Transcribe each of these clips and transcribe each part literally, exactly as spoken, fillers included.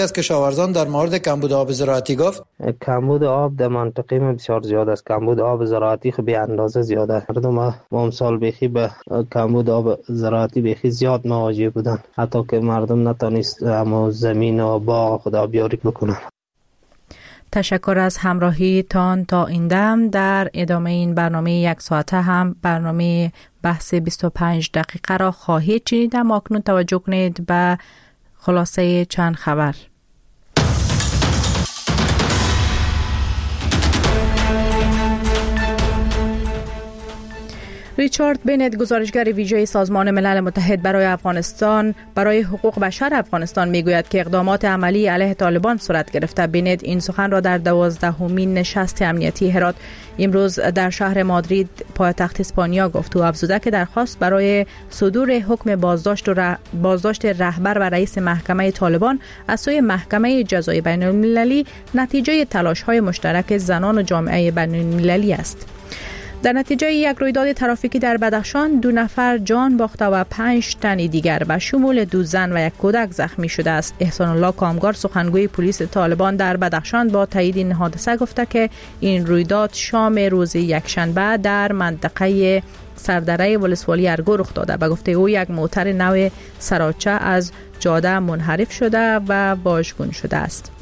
از کشاورزان در مورد کمبود آب زراعتی گفت کمبود آب در منطقه ما بسیار زیاد است. کمبود آب زراعتی خب به اندازه زیاد است. مردم ما امسال بیخی به کمبود آب زراعتی بیخی زیاد مواجه بودن، حتی که مردم نتونست اما زمین و باغ خود آبیاری بکنن. تشکر از همراهی تان تا این دم. در ادامه این برنامه یک ساعته هم برنامه بحث بیست و پنج دقیقه را خواهید شنید. اما اکنون توجه کنید به خلاصه چند خبر. ریچارد بنت، گزارشگر ویژه سازمان ملل متحد برای افغانستان برای حقوق بشر افغانستان، میگوید که اقدامات عملی علیه طالبان صورت گرفته. بنت این سخن را در دوازدهمین نشست امنیتی هرات امروز در شهر مادرید پایتخت اسپانیا گفت. او افزوده که درخواست برای صدور حکم بازداشت و ره... بازداشت رهبر و رئیس محکمه طالبان از سوی محکمه جزای بین المللی نتیجه تلاش‌های مشترک زنان و جامعه بین المللی است. در نتیجه یک رویداد ترافیکی در بدخشان دو نفر جان باخته و پنج تن دیگر به شمول دو زن و یک کودک زخمی شده است. احسان الله کامگار، سخنگوی پلیس طالبان در بدخشان، با تایید این حادثه گفته که این رویداد شام روز یکشنبه در منطقه سردره ولسوالی ارگو رخ داده. به گفته او یک موتر نو سراچه از جاده منحرف شده و واژگون شده است.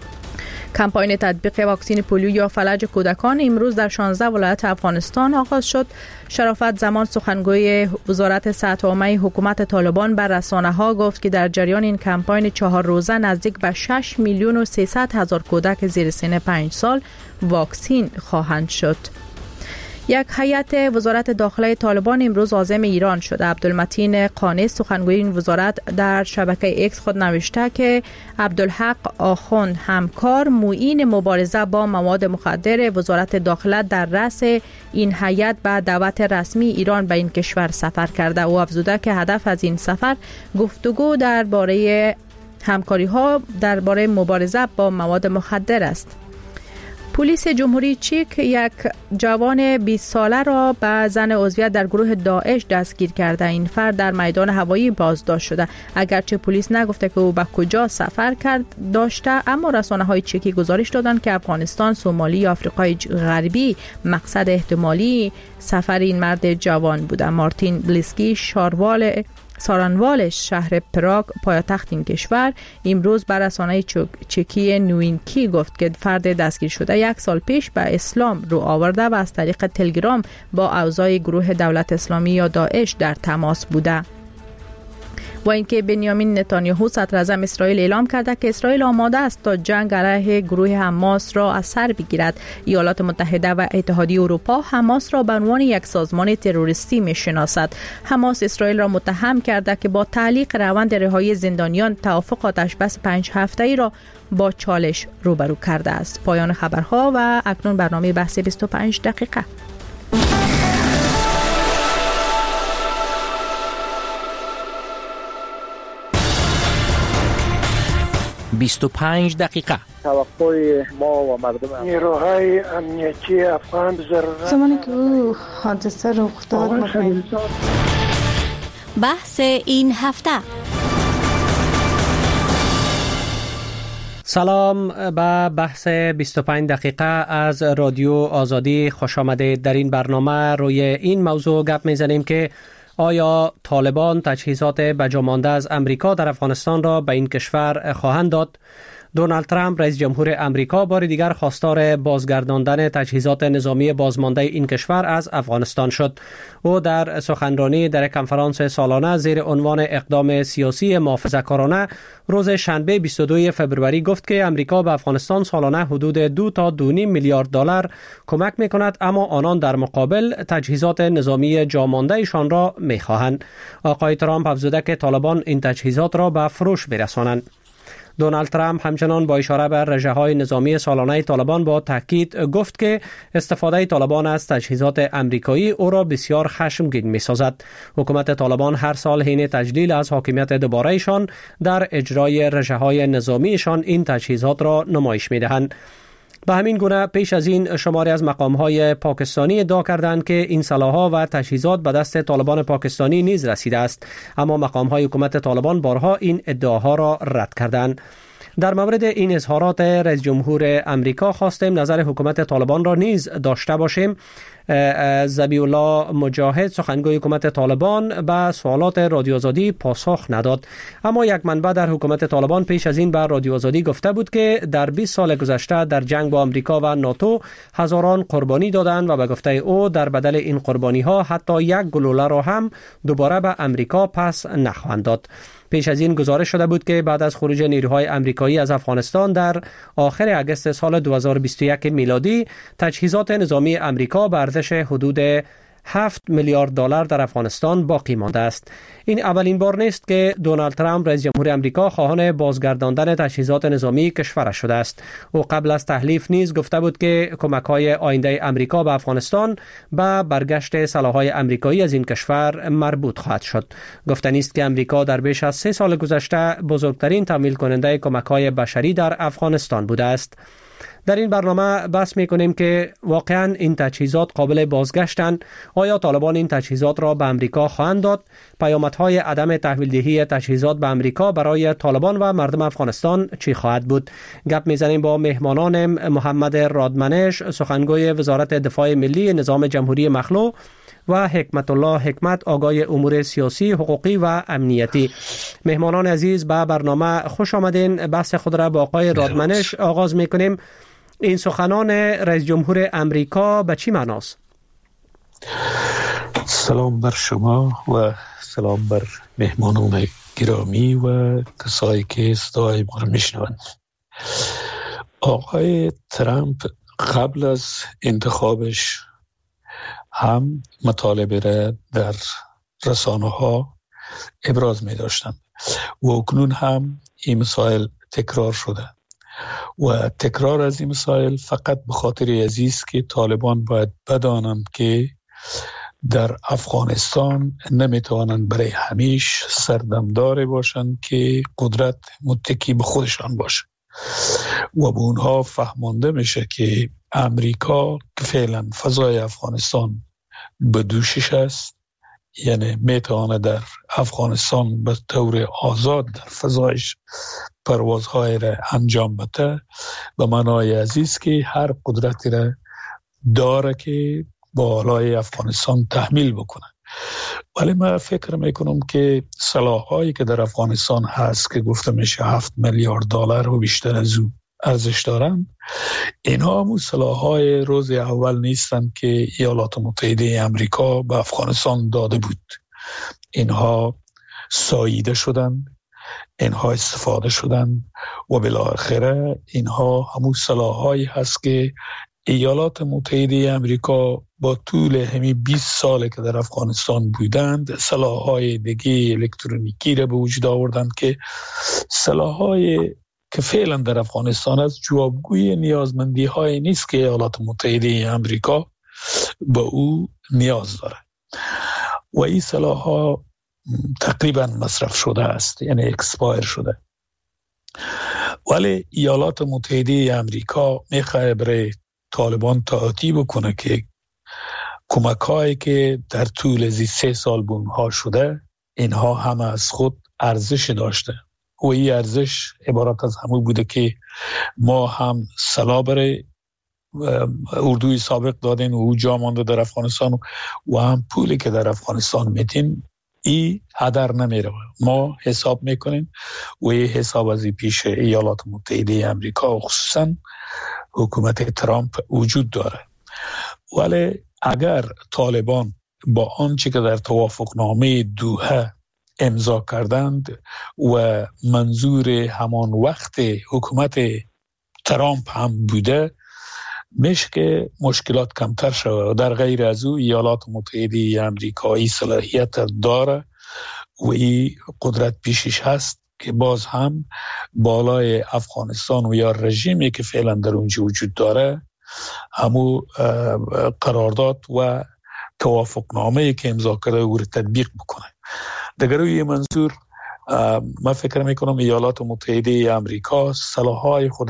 کمپاین تطبیق واکسن پولیو یا فلج کودکان امروز در شانزده ولایت افغانستان آغاز شد. شرافت زمان، سخنگوی وزارت صحت عامه حکومت طالبان، بر رسانه‌ها گفت که در جریان این کمپاین چهار روزه نزدیک به شش میلیون و سیصد هزار کودک زیر سن پنج سال واکسین خواهند شد. یک هیئت وزارت داخله طالبان امروز عازم ایران شده. عبدالمتین قانی، سخنگوی این وزارت، در شبکه ایکس خود نوشته که عبدالحق آخوند، همکار معین مبارزه با مواد مخدر وزارت داخله، در رأس این هیئت به دعوت رسمی ایران به این کشور سفر کرده. او افزوده که هدف از این سفر گفتگو درباره همکاری ها درباره مبارزه با مواد مخدر است. پلیس جمهوری چک یک جوان بیست ساله را به زن عضویت در گروه داعش دستگیر کرده. این فرد در میدان هوایی بازداشت شده. اگرچه پلیس نگفته که او به کجا سفر کرد داشته، اما رسانه‌های چکی گزارش دادند که افغانستان، سومالی یا آفریقای غربی مقصد احتمالی سفر این مرد جوان بوده. مارتین بلیسکی، شاروال سارانوال شهر پراگ، پایتخت این کشور، امروز بر رسانه چکی نوینکی گفت که فرد دستگیر شده یک سال پیش به اسلام رو آورده و از طریق تلگرام با اعضای گروه دولت اسلامی یا داعش در تماس بوده. و اینکه بنیامین نتانیاهو، صدر اعظم اسرائیل، اعلام کرده که اسرائیل آماده است تا جنگ علیه گروه حماس را از سر بگیرد. ایالات متحده و اتحادیه اروپا حماس را به عنوان یک سازمان تروریستی می‌شناسد. حماس اسرائیل را متهم کرده که با تعلیق روند رهایی زندانیان توافق آتش بس پنج هفته‌ای را با چالش روبرو کرده است. پایان خبرها و اکنون برنامه بحث بیست و پنج دقیقه. بیست و پنج دقیقه. توقع ما و مردم نیروهای امنیتی افغان ضرورت زمانی که او حادثه رخ داد مخیر. بحث این هفته. سلام به بحث بیست و پنج دقیقه از رادیو آزادی. خوش آمدید. در این برنامه روی این موضوع گپ میزنیم که آیا طالبان تجهیزات بجامانده از امریکا در افغانستان را به این کشور خواهند داد؟ دونالد ترامپ رئیس جمهور امریکا بار دیگر خواستار بازگرداندن تجهیزات نظامی بازمانده این کشور از افغانستان شد. او در سخنرانی در کنفرانس سالانه زیر عنوان اقدام سیاسی محافظه‌کارانه روز شنبه بیست و دوم فوریه گفت که امریکا به افغانستان سالانه حدود دو تا دو و نیم میلیارد دلار کمک می‌کند، اما آنان در مقابل تجهیزات نظامی جاماندهشان را می‌خواهند. آقای ترامپ افزوده که طالبان این تجهیزات را به فروش برسانند. دونالد ترامپ همچنان با اشاره به رژه‌های نظامی سالانه طالبان با تاکید گفت که استفاده طالبان از تجهیزات امریکایی او را بسیار خشمگین می‌سازد. حکومت طالبان هر سال حین تجلیل از حاکمیت دوباره‌شان در اجرای رژه‌های نظامیشان این تجهیزات را نمایش می‌دهند. به همین گونه پیش از این شماری از مقام‌های پاکستانی ادعا کردند که این سلاح‌ها و تجهیزات به دست طالبان پاکستانی نیز رسیده است، اما مقام‌های حکومت طالبان بارها این ادعاها را رد کردند. در مورد این اظهارات رئیس جمهور امریکا خواستیم نظر حکومت طالبان را نیز داشته باشیم. ذبیح الله مجاهد سخنگوی حکومت طالبان به سوالات رادیو آزادی پاسخ نداد، اما یک منبع در حکومت طالبان پیش از این به رادیو آزادی گفته بود که در بیست سال گذشته در جنگ با امریکا و ناتو هزاران قربانی دادند و به گفته او در بدل این قربانی ها حتی یک گلوله را هم دوباره به امریکا پس نخواهند داد. پیش از این گزارش شده بود که بعد از خروج نیروهای امریکایی از افغانستان در آخر اگست سال دو هزار و بیست و یک میلادی، تجهیزات نظامی امریکا به ارزش حدود هفت میلیارد دلار در افغانستان باقی مانده است. این اولین بار نیست که دونالد ترامپ رئیس جمهور امریکا خواهان بازگرداندن تجهیزات نظامی کشورش شده است. او قبل از تحلیف نیز گفته بود که کمک‌های آینده امریکا به افغانستان به برگشت سلاح‌های امریکایی از این کشور مربوط خواهد شد. گفتنی است که امریکا در بیش از سه سال گذشته بزرگترین تمویل کننده کمک‌های بشری در افغانستان بوده است. در این برنامه بحث می‌کنیم که واقعاً این تجهیزات قابل بازگشتند. آیا طالبان این تجهیزات را به امریکا خواهند داد؟ پیامدهای عدم تحویل‌دهی تجهیزات به امریکا برای طالبان و مردم افغانستان چی خواهد بود؟ گپ می‌زنیم با مهمانان محمد رادمنش، سخنگوی وزارت دفاع ملی نظام جمهوری مخلوع، و حکمت الله حکمت، آگای امور سیاسی، حقوقی و امنیتی. مهمانان عزیز، به برنامه خوش آمدین. بحث خود را با آقای رادمنش آغاز می‌کنیم. این سخنان رئیس جمهور امریکا به چی معناست؟ سلام بر شما و سلام بر مهمانان گرامی و کسایی که صدای ما را میشنوند. آقای ترامپ قبل از انتخابش هم مطالبه را در رسانه ها ابراز می داشتند و اکنون هم این مسائل تکرار شده و تکرار از این مسائل فقط به خاطر عزیز که طالبان باید بدانند که در افغانستان نمیتوانند برای همیش سردمدار باشند که قدرت متکی به خودشان باشه و به اونها فهمانده میشه که امریکا که فعلا فضای افغانستان به دوشش است، یعنی میتوانه در افغانستان به طور آزاد در فضایش پروازهای را انجام بده، به معنای عزیز که هر قدرتی را داره که بالای افغانستان تحمیل بکنه. ولی من فکر میکنم که سلاح‌هایی که در افغانستان هست که گفته میشه هفت میلیارد دلار و بیشتر از او ارزش دارند، اینها همون سلاح‌های روز اول نیستند که ایالات متحده امریکا به افغانستان داده بود. اینها ساییده شدند، اینها استفاده شدند و بالاخره اینها همون سلاح‌هایی هست که ایالات متحده امریکا با طول همین بیست ساله که در افغانستان بودند سلاح‌های دیگه الکترونیکی را به وجود آوردند که سلاح‌های که فعلا در افغانستان از جوابگوی نیازمندی های نیست که ایالات متحده امریکا به او نیاز داره و این سلاح ها تقریبا مصرف شده است، یعنی اکسپایر شده. ولی ایالات متحده امریکا میخواه برای طالبان تعهدی بکنه که کمک هایی که در طول از سه سال به اونها شده اینها هم از خود ارزش داشته و این ارزش عبارت از همون بوده که ما هم سلاح برای اردوی سابق دادیم و او جا مانده در افغانستان و هم پولی که در افغانستان میتیم ای هدر نمیره. ما حساب میکنیم و این حساب از این پیش ایالات متحده امریکا و خصوصا حکومت ترامپ وجود داره. ولی اگر طالبان با آنچه که در توافقنامه دوحه امضا کردند و منظور همان وقت حکومت ترامپ هم بوده، میشه که مشکلات کمتر شود و در غیر از او ایالات متحده امریکایی صلاحیت داره و این قدرت پیشش هست که باز هم بالای افغانستان و یا رژیمی که فعلا در اونجا وجود داره همو قرارداد و توافقنامه‌ای که امضا کرده او رو تطبیق بکنه. در روی منظور من فکر میکنم ایالات متحده امریکا سلاح‌های خود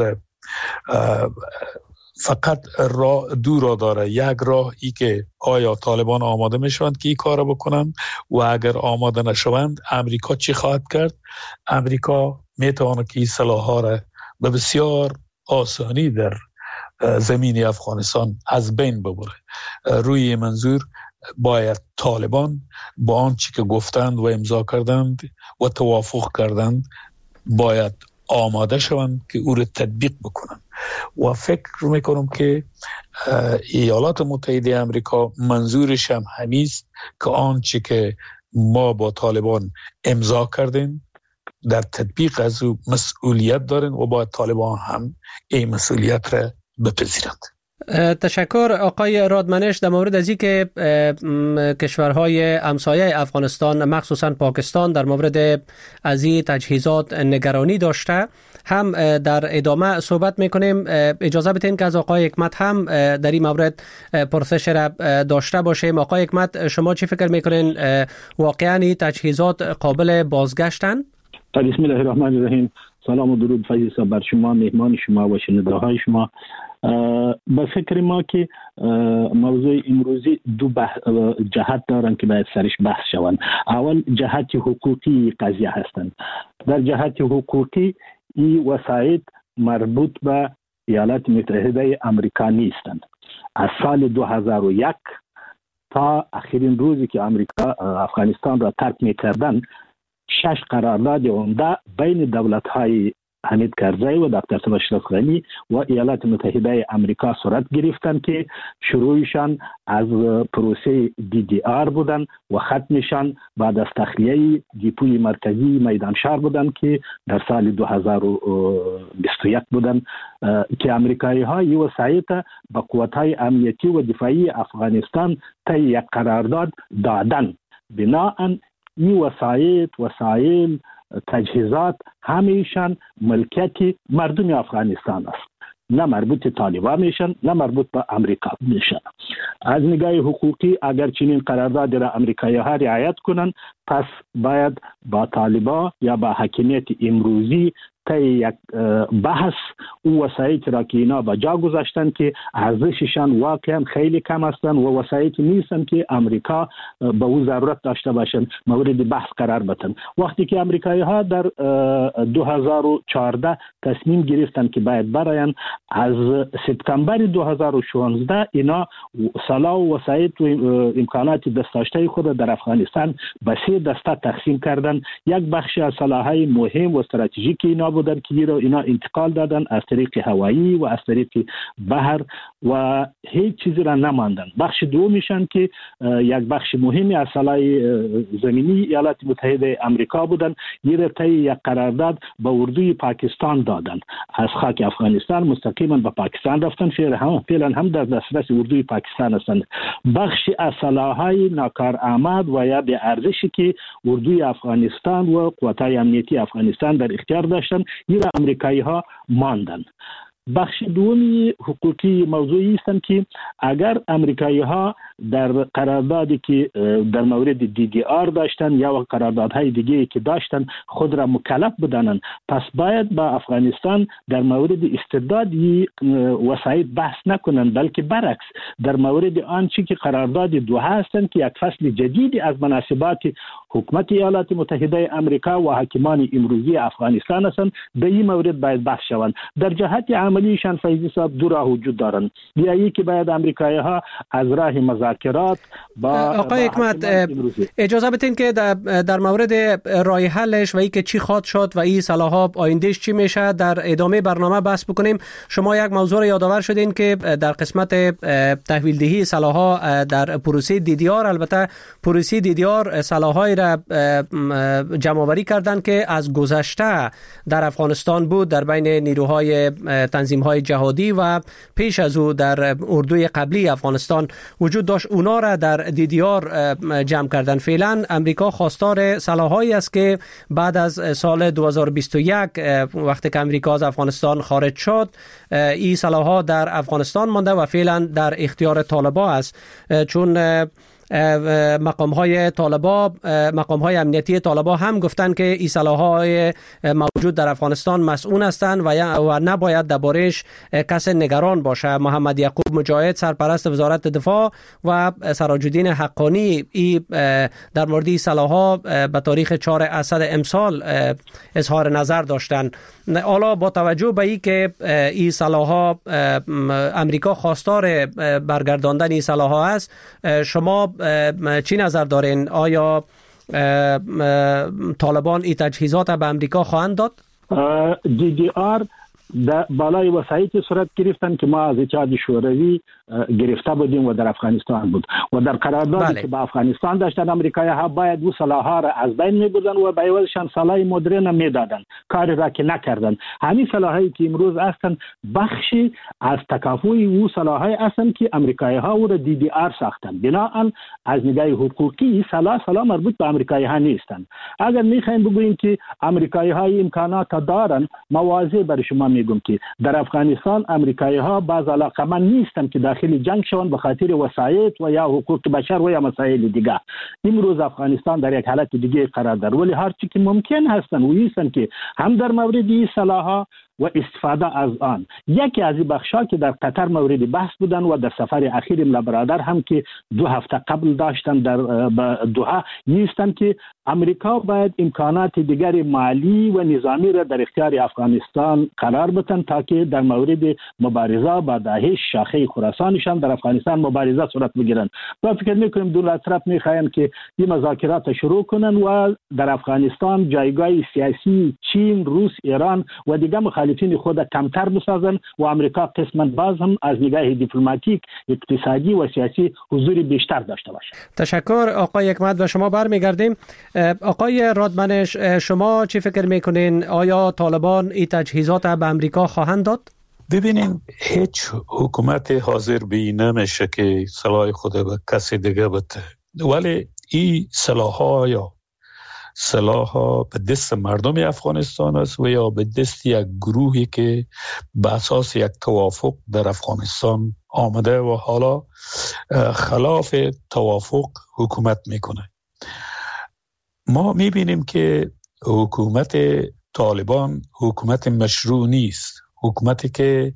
فقط راه دو راه داره. یک راه ای که آیا طالبان آماده میشوند که این کار بکنن و اگر آماده نشوند امریکا چی خواهد کرد؟ امریکا میتواند که این سلاح‌ها را به بسیار آسانی در زمین افغانستان از بین ببره. روی منظور باید طالبان با آنچه که گفتند و امضا کردند و توافق کردند باید آماده شوند که او را تطبیق بکنند و فکر میکنم که ایالات متحده آمریکا منظورش هم همیست که آنچه که ما با طالبان امضا کردیم در تطبیق از او مسئولیت دارن و باید طالبان هم این مسئولیت را بپذیرند. تشکر آقای رادمنش. در مورد از اینکه کشورهای همسایه افغانستان مخصوصا پاکستان در مورد از این تجهیزات نگرانی داشته هم در ادامه صحبت میکنیم. اجازه بدین که از آقای حکمت هم در این مورد پرسش را داشته باشیم. آقای حکمت، شما چی فکر میکنین؟ واقعا این تجهیزات قابل بازگشتن؟ بسم الله الرحمن الرحیم. سلام و درود فیض بر شما، مهمان شما و شنونده های شما. به فکر ما که موضوع امروزی دو بح... جهت دارن که باید سرش بحث شوند. اول جهت حقوقی قضیه هستند. در جهت حقوقی این وسایط مربوط به ایالات متحده آمریکا نیستند. از سال دو هزار و یک تا آخرین روزی که آمریکا افغانستان را ترک می‌کردند، شش قرارداد عمده بین دولت‌های حمید کرزی و دکتر اشرف غنی و ایالات متحده آمریکا صورت گرفتند که شروعشان از پروسه دی دی آر بودند و ختمشان بعد از تخلیه دیپوی مرکزی میدان شهر بودند که در سال دو هزار و بیست و یک بودند که امریکایی ها این وسایط به قوت‌های امنیتی و دفاعی افغانستان طی یک قرارداد دادند. بناهن این وسایط، وسایل، تجهیزات همیشان ملکیت مردم افغانستان است. نه مربوط طالبان میشن، نه مربوط به امریکا میشن. از نگاه حقوقی اگر چنین قرارداد را امریکایی ها رعایت کنن، پس باید با طالبان یا با حاکمیت امروزی طی یک بحث او وسایط را که اینا با جا گذاشتن که ارزششان واقعا خیلی کم هستند و وسایط نیستن که امریکا به او ضرورت داشته باشند مورد بحث قرار بدن. وقتی که امریکایی ها در دو هزار و چهارده تصمیم گرفتن که باید براین، از سپتامبر دو هزار و شانزده اینا سلاح و وسایط و امکانات دستاشته خود در افغانستان به سه دسته تقسیم کردن. یک بخش از سلاح‌های مهم و استراتژیک اینا بودن که اینا انتقال دادن از طریق هوایی و از طریق بحر و هیچ چیزی را نماندن. بخش دومیشان که یک بخش مهمی از سلاح زمینی ایالات متحده آمریکا بودن، اینا طی یک قرارداد به اردوی پاکستان دادن. از خاک افغانستان مستقیما به پاکستان رفتن، فعلا هم در دسترس اردوی پاکستان هستند. بخش از سلاح‌های ناکارآمد و یا به ارزشی که اردوی افغانستان و قوت‌های امنیتی افغانستان در اختیار داشتن، این امریکایی ها ماندن. بخش دومی حقوقی موضوعی هستند که اگر امریکایی ها در قراردادی که در مورد دی دی آر داشتن یا قراردادهای دیگه که داشتن خود را مکلف بدانند، پس باید با افغانستان در مورد استرداد وسایط بحث نکنند، بلکه برعکس در مورد آنچه که قرارداد دوحه هستند که یک فصل جدیدی از مناسبات حکومت ایالات متحده آمریکا و حاکمان امروزی افغانستان هستند، به این مورد باید بحث شوند. در جهت عملیشان فیضی صاحب دو راه وجود دارند. یکی که باید امریکایی ها از راه مذاکرات با آقای حکمت اجازه بدین که در, در مورد راه حلش و ای که چی خواد شد و این سلاح‌ها آیندهش چی میشه در ادامه برنامه بحث بکنیم. شما یک موضوع را یادآور شدین که در قسمت تحویل دهی سلاح‌ها در پروسه دی دی آر، البته پروسه دی دی آر سلاح‌های را جمع‌آوری کردن که از گذشته در افغانستان بود، در بین نیروهای تنظیم‌های جهادی و پیش از او در اردوی قبلی افغانستان وجود داشت. اونا را در دی دی آر جمع کردن. فعلا امریکا خواستار سلاح‌هایی است که بعد از سال دو هزار و بیست و یک وقتی که امریکا از افغانستان خارج شد، این سلاح‌ها در افغانستان مانده و فعلا در اختیار طالبان است، چون مقام های طالبان، مقام های امنیتی طالبان هم گفتن که این سلاح‌های موجود در افغانستان مسئول هستند و و نباید درباره‌اش کسی نگران باشه. محمد یعقوب مجاهد سرپرست وزارت دفاع و سراج الدین حقانی ای در مورد این سلاح‌ها به تاریخ چهارم اسد امسال اظهار نظر داشتند. حالا با توجه به این که این سلاح‌ها امریکا خواستار برگرداندن این سلاح‌ها است، شما چی نظر دارین؟ آیا طالبان این تجهیزات به امریکا خواهند داد؟ دی دی آر در بالای وسایتی صورت گرفتن که ما از اتحاد شوروی گرفته بودیم و در افغانستان بود و در قراردادی بله. که با افغانستان داشتن امریکایی ها باید و سلاح‌ها را از بین می‌بردن و به عوضشان سلاح مدرن میدادن، کاری را که نکردن. همین سلاحایی که امروز هستند بخشی از تکافؤ او سلاح‌های هستند که امریکایی ها او را دی دی آر ساختن. بنابراین از نگاه حقوقی سلاح سلاح مربوط به امریکایی ها نیستند. اگر می‌خوایم بگوییم که امریکایی ها امکانات دارن، موازی برای شما میگم که در افغانستان امریکایی ها باز علاقمند نیستن که داخل جنگ شوند به خاطر وسایط و یا حقوق بشر و یا مسائل دیگه. امروز افغانستان در یک حالت دیگه قرار داره، ولی هر چی که ممکن هستن و هستن که هم در مورد این سلاح‌ها و استفاده از آن. یکی از این بخشا که در قطر مورد بحث بودن و در سفر اخیر املا برادر هم که دو هفته قبل داشتن در دوحه نیستن که امریکا باید امکانات دیگر مالی و نظامی را در اختیار افغانستان قرار بدن تا که در مورد مبارزه با داعش شاخه خراسانشان در افغانستان مبارزه صورت بگیرن. با فکر میکنیم دولت طرف میخواین که این مذاکرات شروع کنن و در افغانستان جایگاه سیاسی چین، روس، ایران و دیگر مخالفین خود کمتر بسازن و امریکا قسما باز هم از نگاه دیپلماتیک، اقتصادی و سیاسی حضور بیشتر داشته باشه. تشکر آقای حکمت. و شما برمیگردیم. آقای رادمنش، شما چی فکر میکنین؟ آیا طالبان این تجهیزات به امریکا خواهند داد؟ ببینین هیچ حکومت حاضر بی نمیشه که سلاح خود به کسی دیگه بده، ولی این سلاح ها یا سلاح ها به دست مردم افغانستان است و یا به دست یک گروهی که به اساس یک توافق در افغانستان آمده و حالا خلاف توافق حکومت میکنه. ما میبینیم که حکومت طالبان حکومت مشروع نیست، حکومتی که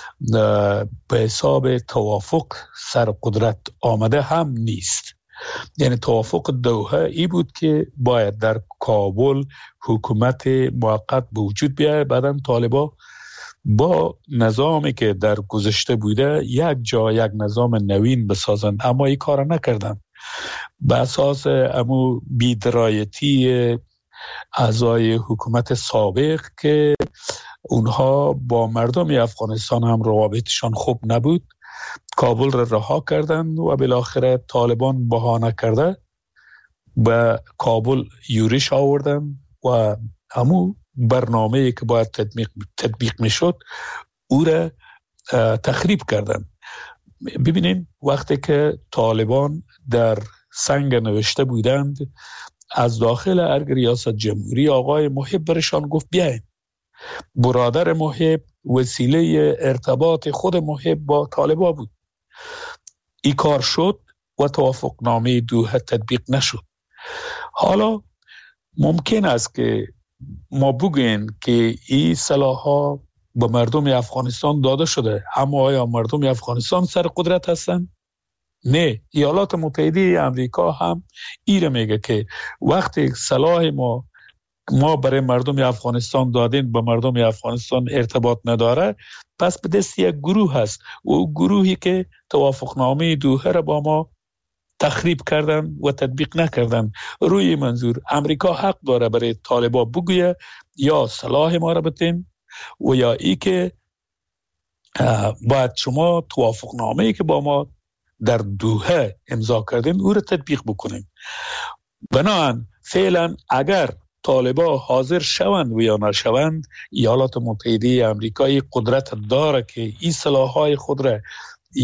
به حساب توافق سر قدرت آمده هم نیست. یعنی توافق دوحه ای بود که باید در کابل حکومت موقت به وجود بیاید، بعدم طالبان با نظامی که در گذشته بوده یک جا یک نظام نوین بسازن، اما این کار نکردن. به اساس امو بی‌درایتی اعضای حکومت سابق که اونها با مردم افغانستان هم روابطشان خوب نبود، کابل را رها کردن و بالاخره طالبان بهانه کرده به کابل یورش آوردن و همون برنامه‌ای که باید تطبیق تطبیق میشد او را تخریب کردن. ببینیم وقتی که طالبان در سنگ نوشته بودند، از داخل ارگ ریاست جمهوری آقای محب برشان گفت بیاین. برادر محب وسیله ارتباط خود محب با طالبان بود. این کار شد و توافق نامه دوحه تطبیق نشد. حالا ممکن است که ما بگوییم که این سلاح‌ها به مردم افغانستان داده شده، اما آیا مردم افغانستان سر قدرت هستند؟ نه. ایالات متحده امریکا هم ایره میگه که وقتی سلاح ما ما برای مردم افغانستان دادین به مردم افغانستان ارتباط نداره، پس به دست یک گروه هست و گروهی که توافقنامه دوحه را با ما تخریب کردن و تطبیق نکردن. روی منظور امریکا حق داره برای طالبان بگویه یا سلاح ما را بتین و یا ای که باید شما توافقنامه‌ای که با ما در دوحه امضا کردین او را تطبیق بکنین. بنابراین فعلا اگر طالبان حاضر شوند و یا نشوند، ایالات متحده امریکایی قدرت داره که این سلاح‌های خود را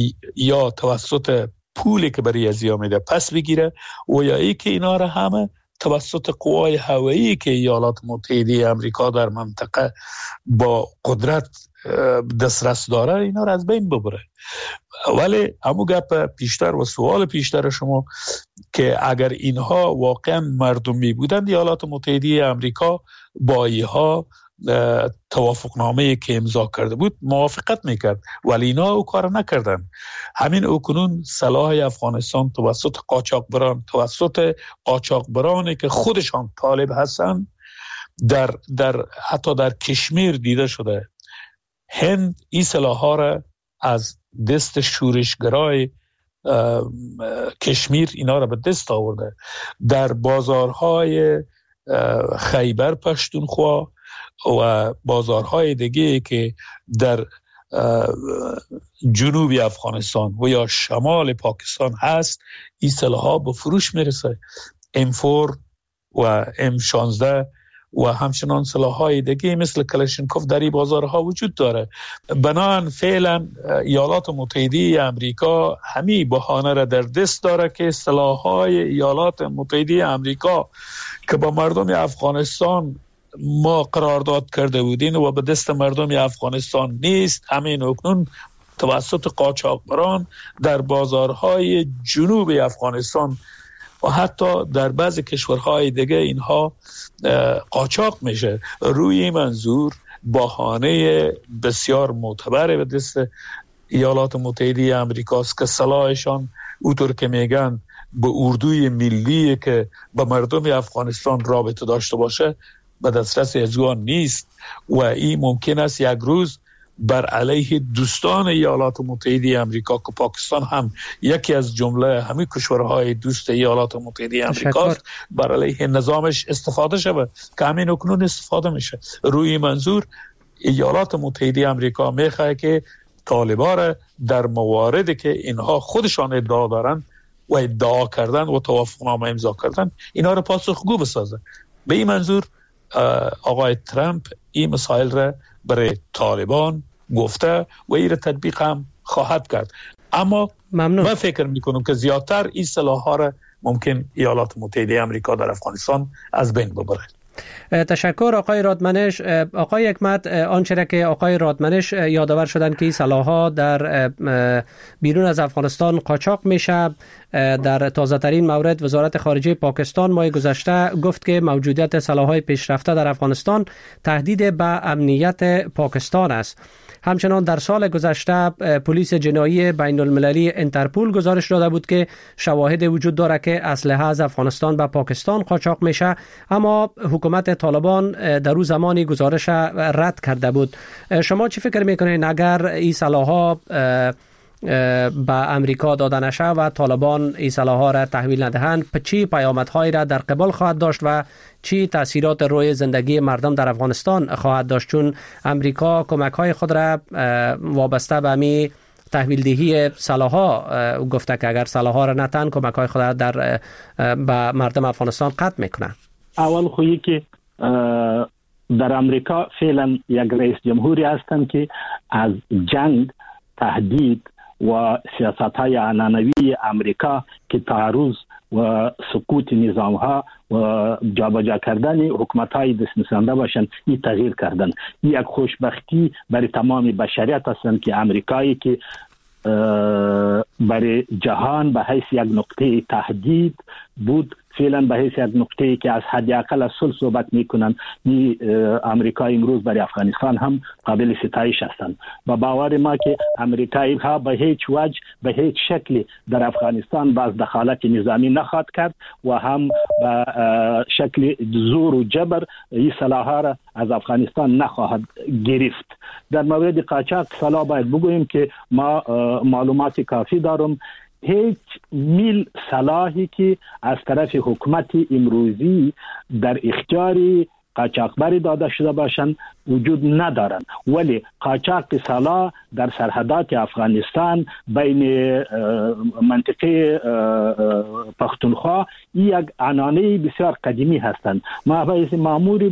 یا توسط پولی که برای ازیا میده پس بگیره و یا ای که اینا را همه توسط قوای هوایی که ایالات متحده آمریکا در منطقه با قدرت دسترس داره اینا را از بین ببره. ولی همون گپ پیشتر و سوال پیشتر شما که اگر اینها واقعا مردمی بودند ایالات متحده آمریکا با اینها توافقنامه که امضا کرده بود موافقت میکرد، ولی اینا او کار نکردن. همین اکنون سلاح افغانستان توسط قاچاقبران توسط قاچاقبرانی که خودشان طالب هستند در در حتی در کشمیر دیده شده. هند این سلاح ها را از دست شورشگرای کشمیر اینا را به دست آورده. در بازارهای خیبر پشتونخوا و بازارهای دیگه که در جنوب افغانستان و یا شمال پاکستان هست این سلاح‌ها به فروش میرسه. ام فور و ام شانزده و همچنان سلاح‌های دیگه مثل کلاشینکوف در این بازارها وجود داره. بنابراین فعلا ایالات متحده آمریکا همین بهانه را در دست داره که سلاح‌های ایالات متحده آمریکا که با مردم افغانستان ما قرارداد کرده بودیم و به دست مردم افغانستان نیست، همین اکنون توسط قاچاقبران در بازارهای جنوب افغانستان و حتی در بعضی کشورهای دیگه اینها قاچاق میشه. روی منظور بهانه بسیار معتبر به دست ایالات متحده آمریکاست که سلاحشان اونطور که میگن به اردوی ملی که به مردم افغانستان رابطه داشته باشه به دسترس افغان نیست و این ممکن است یک روز بر علیه دوستان ایالات متحده آمریکا که پاکستان هم یکی از جمله همین کشورهای دوست ایالات متحده آمریکا است بر علیه نظامش استفاده شود که همین اکنون استفاده میشه. روی منظور ایالات متحده آمریکا میخواه که طالبان را در مواردی که اینها خودشان ادعا دارن و ادعا کردن و توافقنامه امضا کردن اینا را پاسخگو بسازه. به این منظور آقای ترامپ این مسائل را برای طالبان گفته و این را تطبیق هم خواهد کرد. اما ممنون. من فکر میکنم که زیادتر این سلاح ها را ممکن ایالات متحده آمریکا در افغانستان از بین ببره. تشکر آقای رادمنش. آقای حکمت، آنچه را که آقای رادمنش یادآور شدن که این سلاح‌ها در بیرون از افغانستان قاچاق میشه. در تازه ترین مورد وزارت خارجه پاکستان ماه گذشته گفت که موجودیت سلاح‌های پیشرفته در افغانستان تهدید به امنیت پاکستان است. همچنان در سال گذشته پلیس جنایی بین المللی انترپول گزارش داده بود که شواهد وجود داره که اسلحه از افغانستان به پاکستان قاچاق میشه، اما حکومت طالبان در اون زمانی گزارش رد کرده بود. شما چی فکر میکنین اگر این سلاح‌ها به امریکا داده نشه و طالبان این سلاح‌ها را تحویل ندهند، چی پیامدهایی را در قبال خواهد داشت و چی تاثیرات روی زندگی مردم در افغانستان خواهد داشت؟ چون امریکا کمک‌های خود را وابسته به می تحویل دهی سلاح‌ها گفته که اگر سلاح‌ها را نتن کمک‌های خود را در به مردم افغانستان قطع میکنه. اول خویی که در امریکا فعلا یک رئیس جمهوری هستند که از جنگ، تهدید و سیاست‌های عنعنوی امریکا که تعرض و سقوط نظام‌ها و جابجا کردن حکومت‌های دستنشانده باشند این تغییر کردن. این یک خوشبختی برای تمام بشریت هستند که امریکایی که برای جهان به حیث یک نقطه تهدید بود فعلا به حیث یک نقطه‌ای که از حداقل از صلح صحبت میکنن. نی امریکا امروز برای افغانستان هم قابل ستایش هستند و باور ما که امریکایی ها به هیچ وجه به هیچ شکلی در افغانستان باز دخالت نظامی نخواهد کرد و هم به شکل زور و جبر این سلاح‌ها را از افغانستان نخواهد گرفت. در مورد قاچاق سلاح باید بگوییم که ما معلومات کافی دارم. هیچ میل سلاحی که از طرف حکومت امروزی در اختیار قاچاقبری داده شده باشند وجود ندارند، ولی قاچاق سلاح در سرحدات افغانستان بین منطقه پختونخوا یک عنعنه بسیار قدیمی هستند. ما باید مأمور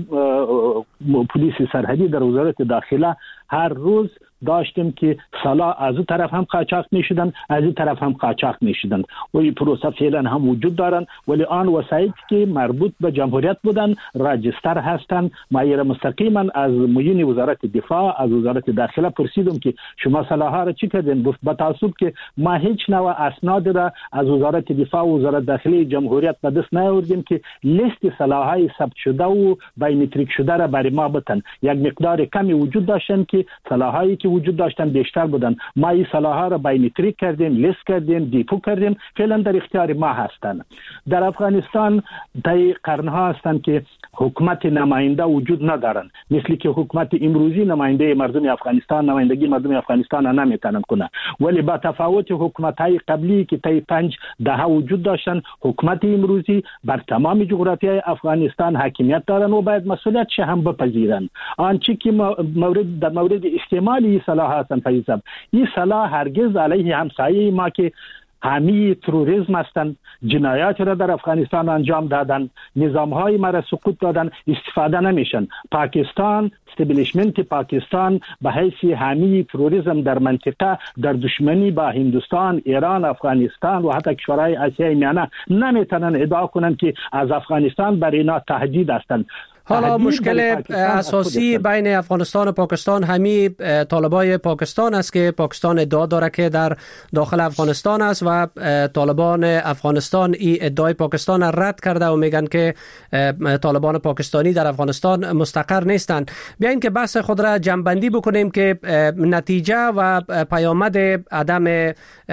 پلیس سرحدی در وزارت داخله هر روز داشتیم که سلاح از اون طرف هم قاچاق میشدن، از این طرف هم قاچاق میشدن و این پروسه فعلا هم وجود دارن، ولی آن وسایلی که مربوط به جمهوریت بودن راجستر هستن. ما ایره مستقیما از معین وزارت دفاع، از وزارت داخله پرسیدم که شما سلاح‌ها را چی کردین؟ گفت با تعصب که ما هیچ نوع اسناد را از وزارت دفاع و وزارت داخله جمهوریت به دست نیاوردیم که لیست سلاح‌های ثبت شده و بایومتریک شده را برای ما بتن. یک مقدار کمی وجود داشتن که سلاح‌هایی که وجود داشتن بیشتر بودن. ما این سلاح‌ها را بایومتریک کردیم، لیست کردیم، دیپو کردیم، فعلا در اختیار ما هستند. در افغانستان طی قرن‌ها هستند که حکومت نماینده وجود ندارند، مثل که حکومت امروزی نماینده مردم افغانستان نمایندگی مردم افغانستان نمیتونن کنه، ولی با تفاوت حکومت‌های قبلی که طی پنج دهه وجود داشتن، حکومت امروزی بر تمام جغرافیای افغانستان حاکمیت دارن و باید مسئولیت هم بپذیرن. آنچه که مورد در مورد استعمال این سلاح هستند فیض‌صاحب، این سلاح هرگز علیه همسایه ما که حامی تروریسم هستند، جنایات را در افغانستان انجام دادن، نظام‌های ما را سقوط دادن، استفاده نمیشن. پاکستان، استبلیشمنت پاکستان به حیث حامی تروریسم در منطقه در دشمنی با هندوستان، ایران، افغانستان و حتی کشورهای آسیای میانه نمیتونن ادعا کنند که از افغانستان برای اینا تهدید هستند. حالا مشکل اساسی بین افغانستان و پاکستان همی طالبای پاکستان است که پاکستان ادعا داره که در داخل افغانستان است و طالبان افغانستان این ادعای پاکستان رد کرده و میگن که طالبان پاکستانی در افغانستان مستقر نیستند. بیاین که بحث خود را جمع‌بندی بکنیم که نتیجه و پیامد عدم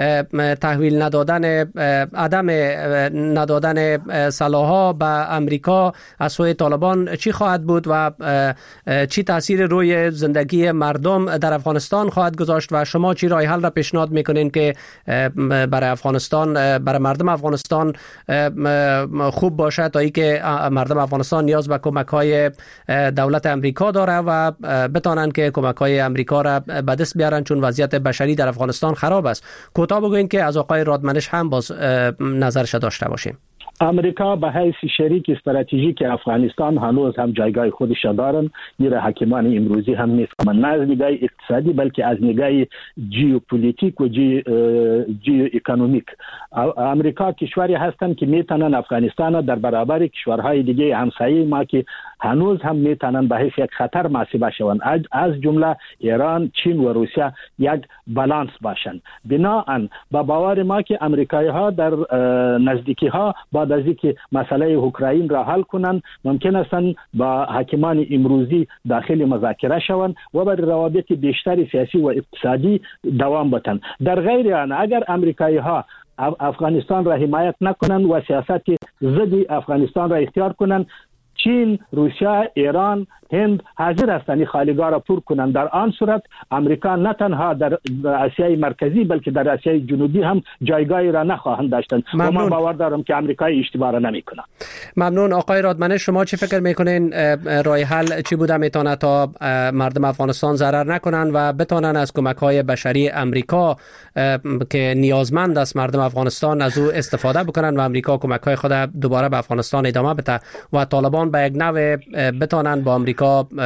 تحویل ندادن عدم ندادن سلاح‌ها به امریکا از سوی طالبان چی خواهد بود و چی تاثیر روی زندگی مردم در افغانستان خواهد گذاشت و شما چی راه حل را پیشنهاد میکنین که برای افغانستان برای مردم افغانستان خوب باشه تا اینکه مردم افغانستان نیاز به کمک‌های دولت امریکا داره و بتانن که کمک‌های امریکا را به دست بیارن، چون وضعیت بشری در افغانستان خراب است. کوتاه بگوین که از آقای رادمنش هم باز نظرش داشته باشیم. امریکا به حیث شریک استراتژیک افغانستان هنوز هم جایگاه خودش دارن. میره حاکمان امروزی هم میفهمن، نه از نگاه اقتصادی بلکه از نگاه ژئوپلیتیک و ژئو اکونومیک. امریکا کشوری هستن که میتونن افغانستان در برابر کشورهای دیگه همسایه ما که هنوز هم میتونن به حیث یک خطر محسوب شوند، از جمله ایران، چین و روسیه یک بالانس باشند. بنابراین با باور ما که امریکایی ها در نزدیکی ها بعد از اینکه مسئله اوکراین را حل کنند ممکن است با حاکمان امروزی داخل مذاکره شوند و بر روابط بیشتر سیاسی و اقتصادی دوام بدن. در غیر آن اگر امریکایی ها افغانستان را حمایت نکنند و سیاست ضد افغانستان را اختیار کنند، چین، روسیه، ایران، هند حاضر هستند خالیگاه را پر کنند. در آن صورت امریکا نه تنها در آسیای مرکزی بلکه در آسیای جنوبی هم جایگاهی را نخواهند داشتند و من باور دارم که امریکا اشتباه را نمیکنه. ممنون. آقای رادمنش، شما چی فکر میکنین راه حل چی بوده میتونه تا مردم افغانستان ضرر نکنن و بتونن از کمک‌های بشری امریکا که نیازمند است مردم افغانستان از او استفاده بکنن و امریکا کمک‌های خود دوباره به افغانستان ادامه بده و طالبان به یک نوع بتونن با امریکا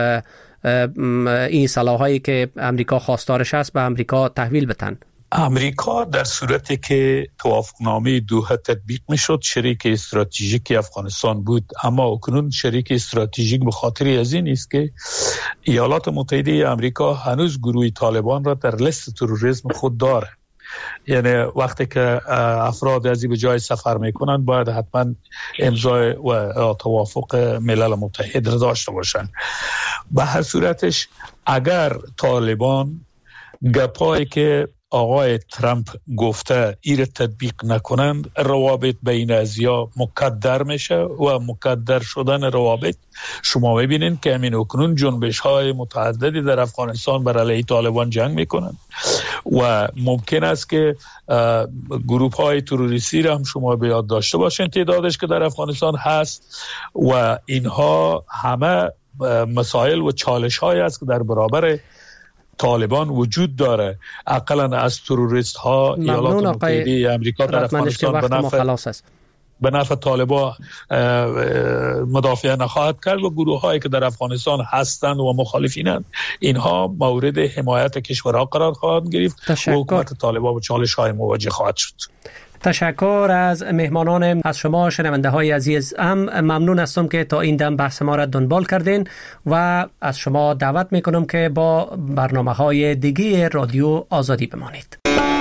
این سلاحایی که امریکا خواستارش است به امریکا تحویل بدن؟ امریکا در صورتی که توافقنامه دوحه تطبیق میشد شریک استراتژیک افغانستان بود، اما اکنون شریک استراتژیک به خاطر از این است که ایالات متحده امریکا هنوز گروه طالبان را در لیست تروریسم خود داره. یعنی وقتی که افراد از این به جای سفر میکنن باید حتما امضای و توافق ملل متحد را داشته باشن. به هر صورتش اگر طالبان گپایی که آقای ترامپ گفته ایر تطبیق نکنند، روابط بین ازیا مکدر میشه و مکدر شدن روابط شما میبینین که همین اکنون جنبش های متعددی در افغانستان بر علیه طالبان جنگ میکنند و ممکن است که گروه های تروریستی را هم شما به یاد داشته باشین تعدادش که در افغانستان هست و اینها همه مسائل و چالش های است که در برابر طالبان وجود داره. اقلا از تروریست ها ایالات متحده آمریکا در افغانستان به نفع به نفع طالبان مدافع نخواهد کرد و گروه هایی که در افغانستان هستند و مخالفینند اینها مورد حمایت کشورها قرار خواهند گرفت و حکومت طالبان با چالش های مواجه خواهد شد. تشکر از مهمانان از شما شنونده های عزیز. هم ممنون هستم که تا این دم بحث ما را دنبال کردین و از شما دعوت میکنم که با برنامه های دیگه رادیو آزادی بمانید.